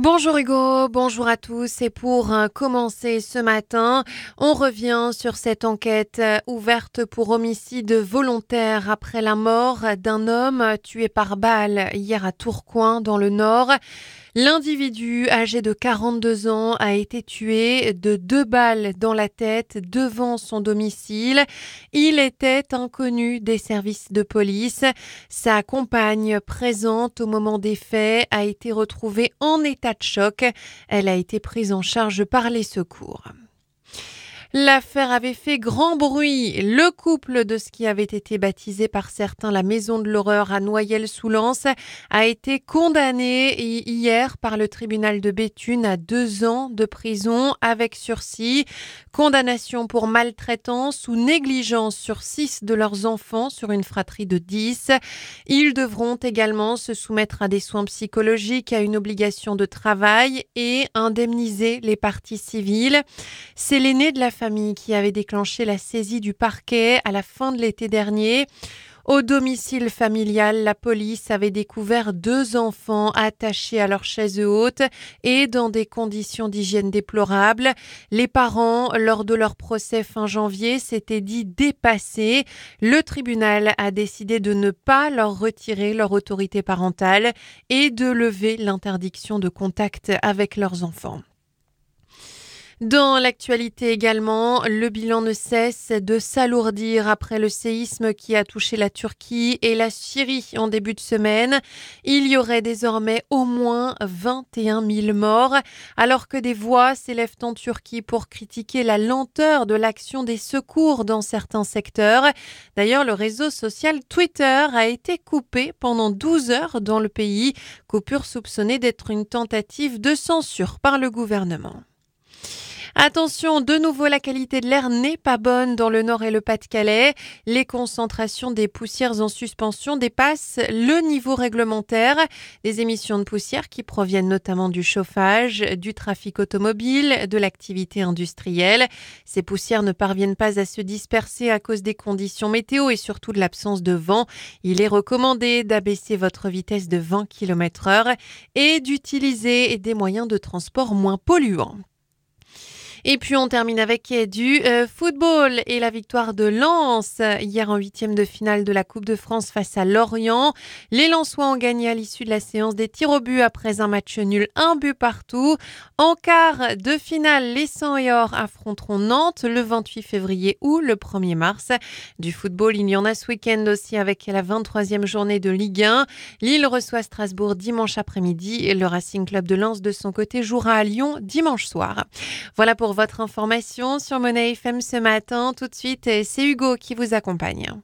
Bonjour Hugo, bonjour à tous. Et pour commencer ce matin, on revient sur cette enquête ouverte pour homicide volontaire après la mort d'un homme tué par balle hier à Tourcoing dans le Nord. L'individu âgé de 42 ans a été tué de 2 balles dans la tête devant son domicile. Il était inconnu des services de police. Sa compagne, présente au moment des faits, a été retrouvée en état de choc. Elle a été prise en charge par les secours. L'affaire avait fait grand bruit. Le couple de ce qui avait été baptisé par certains la maison de l'horreur à Noyelles-sous-Lens a été condamné hier par le tribunal de Béthune à 2 ans de prison avec sursis. Condamnation pour maltraitance ou négligence sur 6 de leurs enfants sur une fratrie de 10. Ils devront également se soumettre à des soins psychologiques, à une obligation de travail et indemniser les parties civiles. C'est l'aîné de la famille qui avait déclenché la saisie du parquet à la fin de l'été dernier. Au domicile familial, la police avait découvert 2 enfants attachés à leur chaise haute et dans des conditions d'hygiène déplorables. Les parents, lors de leur procès fin janvier, s'étaient dit dépassés. Le tribunal a décidé de ne pas leur retirer leur autorité parentale et de lever l'interdiction de contact avec leurs enfants. Dans l'actualité également, le bilan ne cesse de s'alourdir après le séisme qui a touché la Turquie et la Syrie en début de semaine. Il y aurait désormais au moins 21 000 morts, alors que des voix s'élèvent en Turquie pour critiquer la lenteur de l'action des secours dans certains secteurs. D'ailleurs, le réseau social Twitter a été coupé pendant 12 heures dans le pays, coupure soupçonnée d'être une tentative de censure par le gouvernement. Attention, de nouveau, la qualité de l'air n'est pas bonne dans le Nord et le Pas-de-Calais. Les concentrations des poussières en suspension dépassent le niveau réglementaire. Des émissions de poussière qui proviennent notamment du chauffage, du trafic automobile, de l'activité industrielle. Ces poussières ne parviennent pas à se disperser à cause des conditions météo et surtout de l'absence de vent. Il est recommandé d'abaisser votre vitesse de 20 km/h et d'utiliser des moyens de transport moins polluants. Et puis on termine avec du football et la victoire de Lens hier en 8e de finale de la Coupe de France face à Lorient. Les Lensois ont gagné à l'issue de la séance des tirs au but après un match nul, 1 but partout. En quart de finale, les 100 et or affronteront Nantes le 28 février ou le 1er mars. Du football, il y en a ce week-end aussi avec la 23e journée de Ligue 1. Lille reçoit Strasbourg dimanche après-midi et le Racing Club de Lens de son côté jouera à Lyon dimanche soir. Voilà pour votre information sur Monnaie FM ce matin. Tout de suite, c'est Hugo qui vous accompagne.